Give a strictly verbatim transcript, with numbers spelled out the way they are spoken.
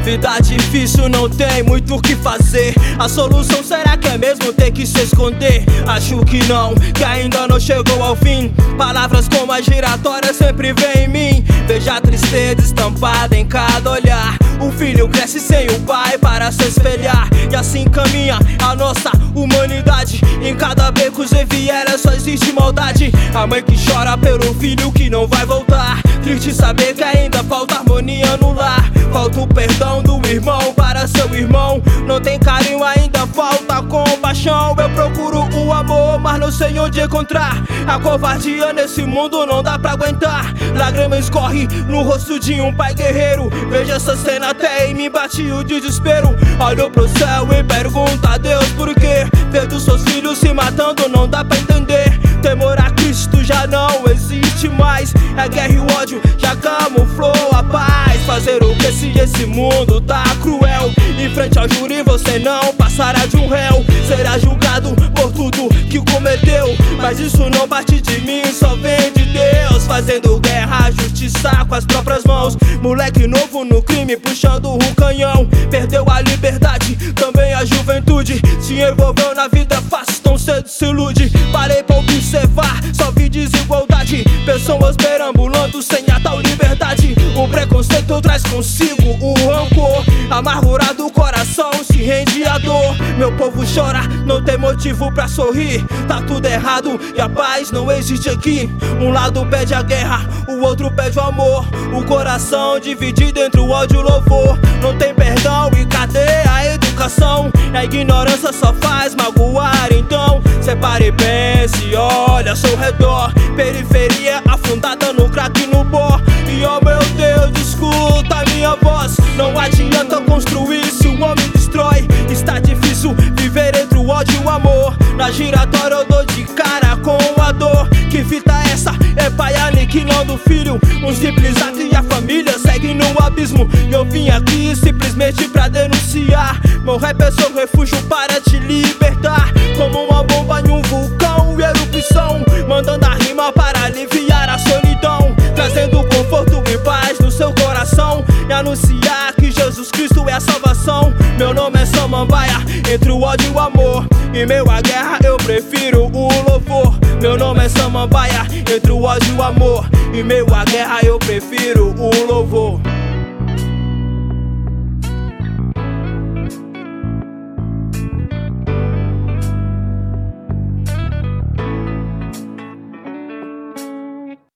Vida difícil, não tem muito o que fazer. A solução será que é mesmo ter que se esconder? Acho que não, que ainda não chegou ao fim. Palavras como a giratória sempre vem em mim. Veja a tristeza estampada em cada olhar. O filho cresce sem o pai para se espelhar, e assim caminha a nossa humanidade. Em cada beco e viela só existe maldade. A mãe que chora pelo filho que não vai voltar. Triste saber que ainda falta harmonia no lar. Falta o perdão do irmão para seu irmão. Não tem carinho, ainda falta compaixão. Eu procuro o amor, mas não sei onde encontrar. A covardia nesse mundo não dá pra aguentar. Lágrimas escorrem no rosto de um pai guerreiro. Vejo essa cena até em mim bate o desespero. Olho pro céu e pergunto a Deus por quê. Vendo seus filhos se matando não dá pra entender. Temor a Cristo já não existe mais. A guerra e o ódio já camuflou a paz. Fazer o que se esse mundo tá cruel? Em frente ao júri você não passará de um réu. Será julgado por tudo que cometeu. Mas isso não parte de mim, só vem de Deus. Fazendo guerra, justiça com as próprias mãos. Moleque novo no crime, puxando o canhão. Perdeu a liberdade, também a juventude. Se envolveu na vida fácil, tão cedo se ilude. Parei pra observar, só vi desigualdade. Pessoas perambulando sem a tal liberdade. O preconceito traz consigo o rancor. Amargurado o coração se rende à dor. Meu povo chora, não tem motivo pra sorrir. Tá tudo errado e a paz não existe aqui. Um lado pede a guerra, o outro pede o amor. O coração dividido entre o ódio e o louvor. Não tem perdão e cadê a educação? A ignorância só faz magoar, então separe e pense, olha ao seu redor. Periferia afundada no crack e no pó. E oh meu Deus, escuta a minha voz. Não adianta construir se o homem destrói. Está difícil viver entre o ódio e o amor. Na giratória eu dou de cara com a dor. Que fita essa? É pai aniquilando o filho. Um simples ato e a família segue no abismo. Eu vim aqui simplesmente pra denunciar. Meu rap é seu refúgio para te libertar. Como uma bomba em um vulcão e erupção, mandando a rima para aliviar a solidão. Trazendo conforto e paz no seu coração. E anunciar que Jesus Cristo é a salvação. Meu nome é Samambaia, entre o ódio e o amor. Em meio à guerra eu prefiro o louvor. Meu nome é Samambaia, entre o ódio e o amor. Em meio à guerra eu prefiro o louvor.